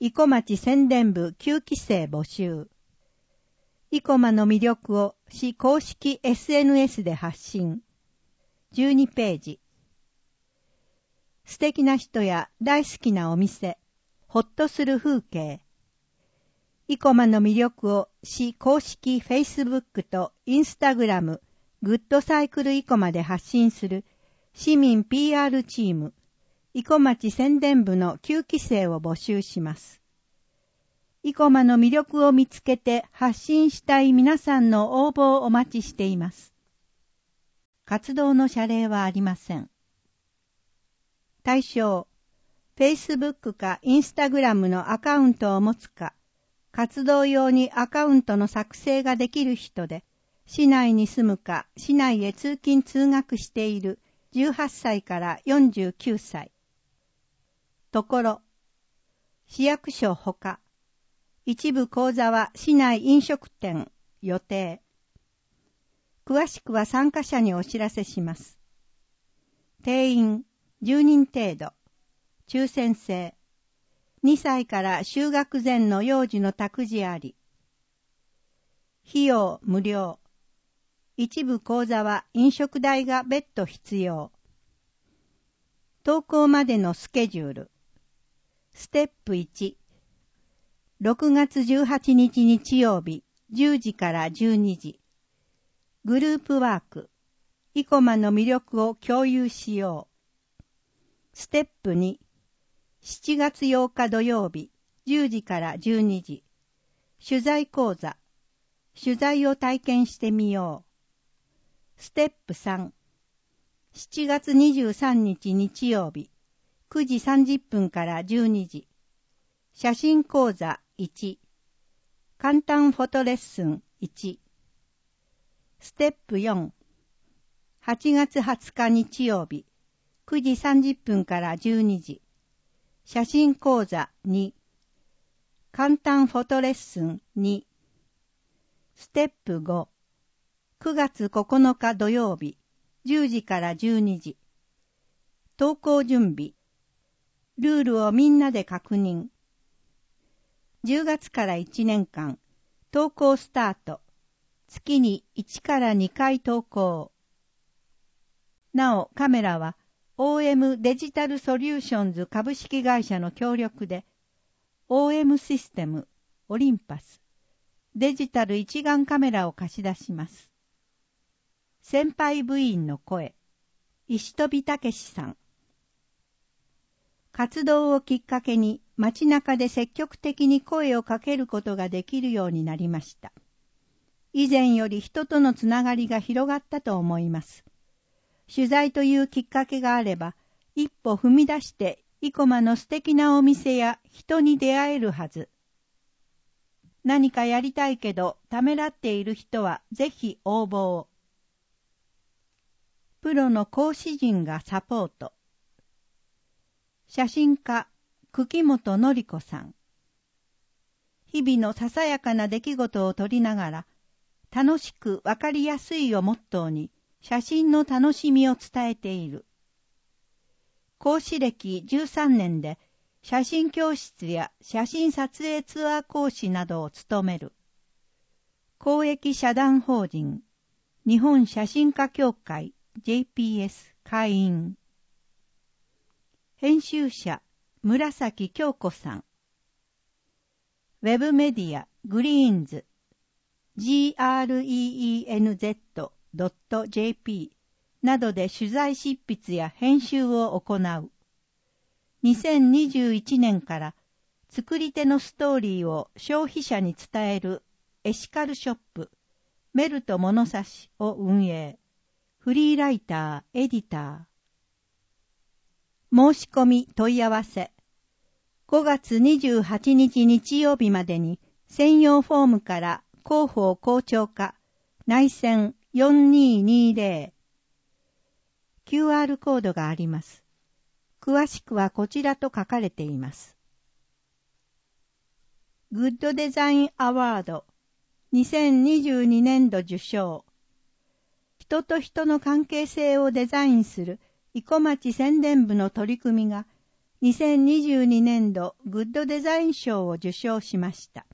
生駒宣伝部9期生募集。生駒の魅力を市公式 SNS で発信。12ページ。素敵な人や大好きなお店、ほっとする風景。生駒の魅力を市公式 Facebook と Instagram、グッドサイクル生駒で発信する市民 PR チーム、生駒宣伝部の9期生を募集します。生駒の魅力を見つけて発信したい皆さんの応募をお待ちしています。活動の謝礼はありません。対象、Facebook か Instagram のアカウントを持つか、活動用にアカウントの作成ができる人で、市内に住むか市内へ通勤通学している18歳から49歳。ところ、市役所ほか、一部講座は市内飲食店予定。詳しくは参加者にお知らせします。定員10人程度。抽選制。2歳から就学前の幼児の託児あり。費用無料。一部講座は飲食代が別途必要。登校までのスケジュール。ステップ1。6月18日日曜日10時から12時。グループワーク。生駒の魅力を共有しよう。ステップ2。7月8日土曜日10時から12時。取材講座。取材を体験してみよう。ステップ3。7月23日日曜日9時30分から12時。写真講座1。簡単フォトレッスン1。ステップ4。8月20日日曜日9時30分から12時。写真講座2。簡単フォトレッスン2。ステップ5。9月9日土曜日10時から12時。登校準備。ルールをみんなで確認。10月から1年間、登校スタート。月に1から2回登校。なお、カメラは OM デジタルソリューションズ株式会社の協力で、OM システム、オリンパス、デジタル一眼カメラを貸し出します。先輩部員の声、石飛武さん。活動をきっかけに街中で積極的に声をかけることができるようになりました。以前より人とのつながりが広がったと思います。取材というきっかけがあれば、一歩踏み出して生駒の素敵なお店や人に出会えるはず。何かやりたいけどためらっている人はぜひ応募を。プロの講師陣がサポート。写真家、久本典子さん。日々のささやかな出来事を撮りながら、楽しくわかりやすいをモットーに、写真の楽しみを伝えている。講師歴13年で、写真教室や写真撮影ツアー講師などを務める。公益社団法人、日本写真家協会 JPS 会員。編集者、紫京子さん。ウェブメディア、グリーンズ、greenz.jp などで取材執筆や編集を行う。2021年から作り手のストーリーを消費者に伝えるエシカルショップ、メルト物差しを運営。フリーライター、エディター。申し込み問い合わせ。5月28日日曜日までに専用フォームから広報校長課内線4220 QR コードがあります。詳しくはこちらと書かれています。グッドデザインアワード2022年度受賞。人と人の関係性をデザインする生駒宣伝部の取り組みが 2022年度グッドデザイン賞を受賞しました。